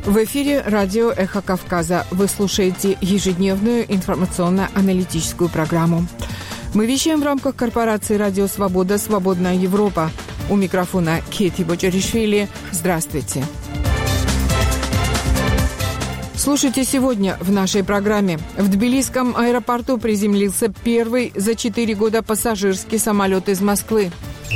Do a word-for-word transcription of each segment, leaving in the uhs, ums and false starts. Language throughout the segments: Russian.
В эфире радио «Эхо Кавказа». Вы слушаете ежедневную информационно-аналитическую программу. Мы вещаем в рамках корпорации «Радио Свобода. Свободная Европа». У микрофона Кети Боджаришвили. Здравствуйте. Слушайте сегодня в нашей программе. В Тбилисском аэропорту приземлился первый за четыре года пассажирский самолет из Москвы.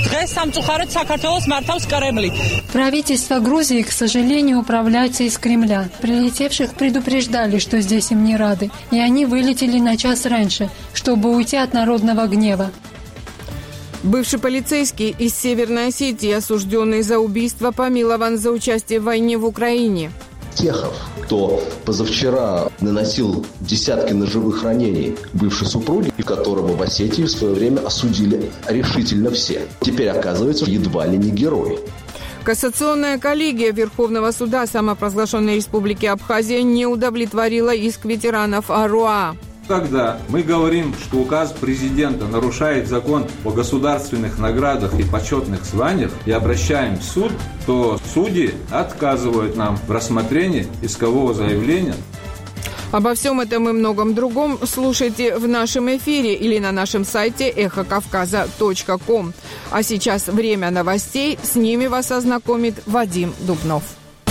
Правительство Грузии, к сожалению, управляется из Кремля. Прилетевших предупреждали, что здесь им не рады, и они вылетели на час раньше, чтобы уйти от народного гнева. Бывший полицейский из Северной Осетии, осужденный за убийство, помилован за участие в войне в Украине. Техов, кто позавчера наносил десятки ножевых ранений бывшей супруге, которого в Осетии в свое время осудили решительно все, теперь оказывается едва ли не герой. Кассационная коллегия Верховного суда самопровозглашенной Республики Абхазия не удовлетворила иск ветеранов АРОА. Когда мы говорим, что указ президента нарушает закон о государственных наградах и почетных званиях и обращаем в суд, то судьи отказывают нам в рассмотрении искового заявления. Обо всем этом и многом другом слушайте в нашем эфире или на нашем сайте эхо кавказа точка ком. А сейчас время новостей. С ними вас ознакомит Вадим Дубнов.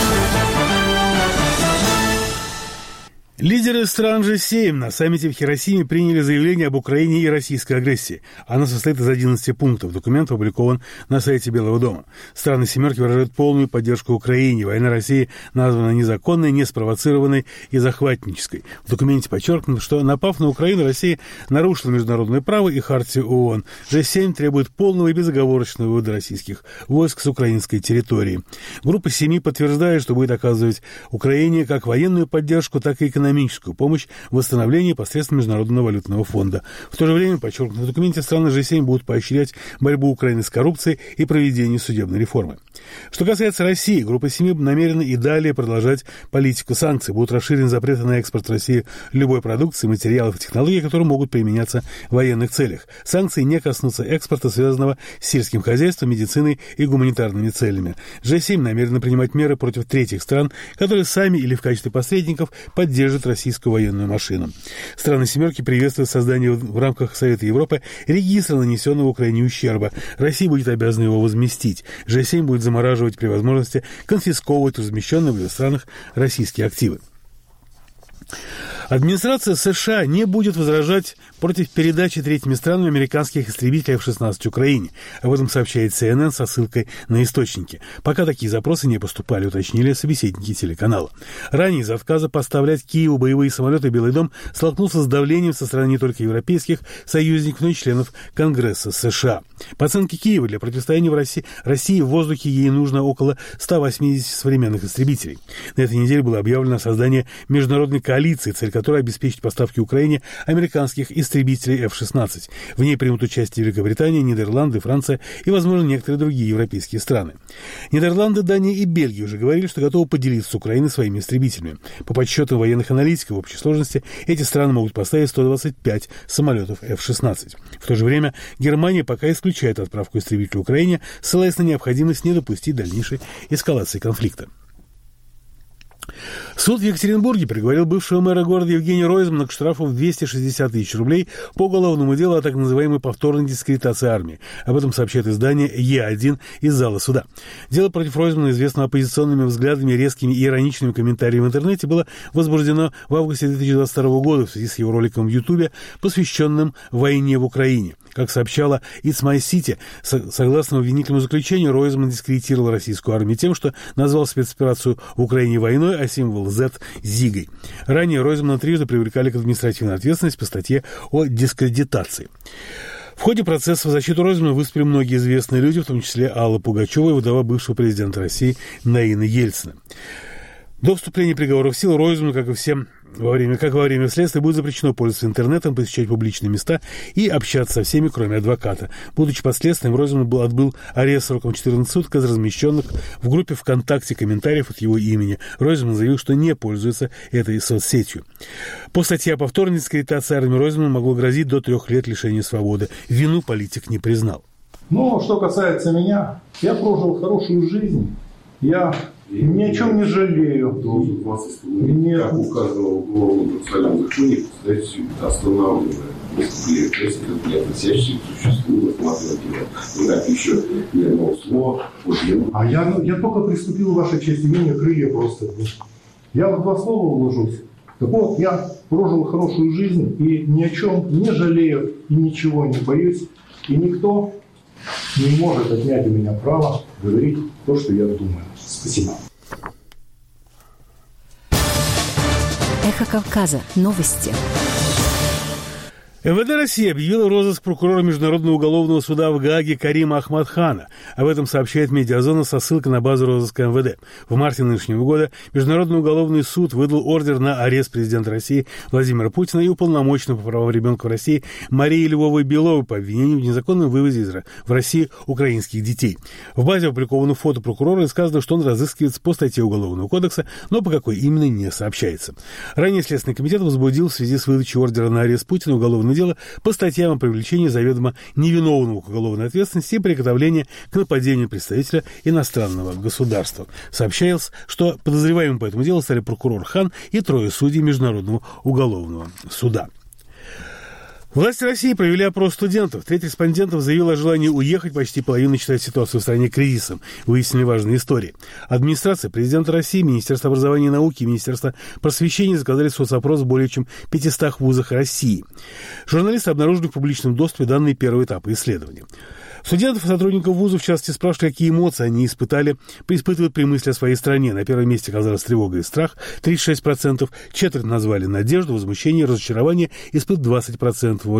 Лидеры стран джи семь на саммите в Хиросиме приняли заявление об Украине и российской агрессии. Оно состоит из одиннадцати пунктов. Документ опубликован на сайте Белого дома. Страны «семерки» выражают полную поддержку Украине. Война России названа незаконной, неспровоцированной и захватнической. В документе подчеркнуто, что, напав на Украину, Россия нарушила международное право и хартию ООН. джи семь требует полного и безоговорочного вывода российских войск с украинской территории. Группа семи подтверждает, что будет оказывать Украине как военную поддержку, так и экономическую экономическую помощь в восстановлении посредством Международного валютного фонда. В то же время, подчеркнуто в документе, страны джи семь будут поощрять борьбу Украины с коррупцией и проведение судебной реформы. Что касается России, группа семи намерена и далее продолжать политику санкций. Будут расширены запреты на экспорт России любой продукции, материалов и технологий, которые могут применяться в военных целях. Санкции не коснутся экспорта, связанного с сельским хозяйством, медициной и гуманитарными целями. джи семь намерена принимать меры против третьих стран, которые сами или в качестве посредников поддерживают российскую военную машину. Страны «семерки» приветствуют создание в рамках Совета Европы регистра нанесенного Украине ущерба. Россия будет обязана его возместить. джи семь будет замораживать при возможности конфисковывать размещенные в ее странах российские активы. Администрация США не будет возражать против передачи третьими странами американских истребителей эф шестнадцать Украине. Об этом сообщает си эн эн со ссылкой на источники. Пока такие запросы не поступали, уточнили собеседники телеканала. Ранее из-за отказа поставлять Киеву боевые самолеты Белый дом столкнулся с давлением со стороны не только европейских союзников, но и членов Конгресса США. По оценке Киева, для противостояния в России, России в воздухе ей нужно около ста восьмидесяти современных истребителей. На этой неделе было объявлено создание международной коалиции, цель которой обеспечить поставки Украине американских истребителей эф шестнадцать. В ней примут участие Великобритания, Нидерланды, Франция и, возможно, некоторые другие европейские страны. Нидерланды, Дания и Бельгия уже говорили, что готовы поделиться с Украиной своими истребителями. По подсчетам военных аналитиков, в общей сложности эти страны могут поставить сто двадцать пять самолетов эф шестнадцать. В то же время Германия пока исключает отправку истребителей Украине, ссылаясь на необходимость не допустить дальнейшей эскалации конфликта. Суд в Екатеринбурге приговорил бывшего мэра города Евгения Ройзмана к штрафу в двести шестьдесят тысяч рублей по уголовному делу о так называемой повторной дискредитации армии. Об этом сообщает издание Е один из зала суда. Дело против Ройзмана, известного оппозиционными взглядами, резкими и ироничными комментариями в интернете, было возбуждено в августе две тысячи двадцать второго года в связи с его роликом в Ютубе, посвященным войне в Украине. Как сообщала It's My City, согласно обвинительному заключению, Ройзман дискредитировал российскую армию тем, что назвал спецоперацию в Украине войной, а символ Z – Зигой. Ранее Ройзмана трижды привлекали к административной ответственности по статье о дискредитации. В ходе процесса в защиту Ройзмана выступили многие известные люди, в том числе Алла Пугачева и вдова бывшего президента России Наина Ельцина. До вступления приговора в силу Ройзману, как и всем во время, как во время следствия, будет запрещено пользоваться интернетом, посещать публичные места и общаться со всеми, кроме адвоката. Будучи под следствием, Ройзман был, отбыл арест сроком четырнадцать суток из размещенных в группе ВКонтакте комментариев от его имени. Ройзман заявил, что не пользуется этой соцсетью. По статье о повторной дискредитации армии Ройзману могло грозить до трех лет лишения свободы. Вину политик не признал. Ну, что касается меня, я прожил хорошую жизнь. Я Ни о чем не жалею. Должен вас остановить. Нет. Как у каждого уголовного процессуального закона, кстати, останавливает преступление, если как не относящиеся к существу рассматривать его. Ну, как еще ни одного слова. Вот я... А я, я только приступил, вашей чести, имение крылья просто. Я в два слова вложусь. Так вот, я прожил хорошую жизнь и ни о чем не жалею и ничего не боюсь. И никто не может отнять у меня право говорить то, что я думаю. Спасибо. Эхо Кавказа. Новости. эм вэ дэ России объявила розыск прокурора Международного уголовного суда в Гааге Карима Ахмадхана. Об этом сообщает «Медиазона» со ссылкой на базу розыска эм вэ дэ. В марте нынешнего года Международный уголовный суд выдал ордер на арест президента России Владимира Путина и уполномоченного по правам ребенка в России Марии Львовой-Беловой по обвинению в незаконном вывозе в Россию украинских детей. В базе опубликовано фото прокурора и сказано, что он разыскивается по статье Уголовного кодекса, но по какой именно не сообщается. Ранее Следственный комитет возбудил в связи с выдачей ордера на арест Путина уголовное дело по статьям о привлечении заведомо невиновного к уголовной ответственности и приготовлении к нападению представителя иностранного государства. Сообщалось, что подозреваемым по этому делу стали прокурор Хан и трое судей Международного уголовного суда. Власти России провели опрос студентов. Треть респондентов заявила о желании уехать, почти половина считает ситуацию в стране кризисом. Выяснили важные истории. Администрация президента России, Министерство образования и науки и Министерство просвещения заказали соцопрос в более чем в пятистах вузах России. Журналисты обнаружили в публичном доступе данные первого этапа исследования. Студентов и сотрудников вузов в частности спрашивали, какие эмоции они испытали, испытывают при мысли о своей стране. На первом месте оказалась тревога и страх, тридцать шесть процентов, четверть назвали надежду, возмущение, разочарование, испытывают двадцать процентов.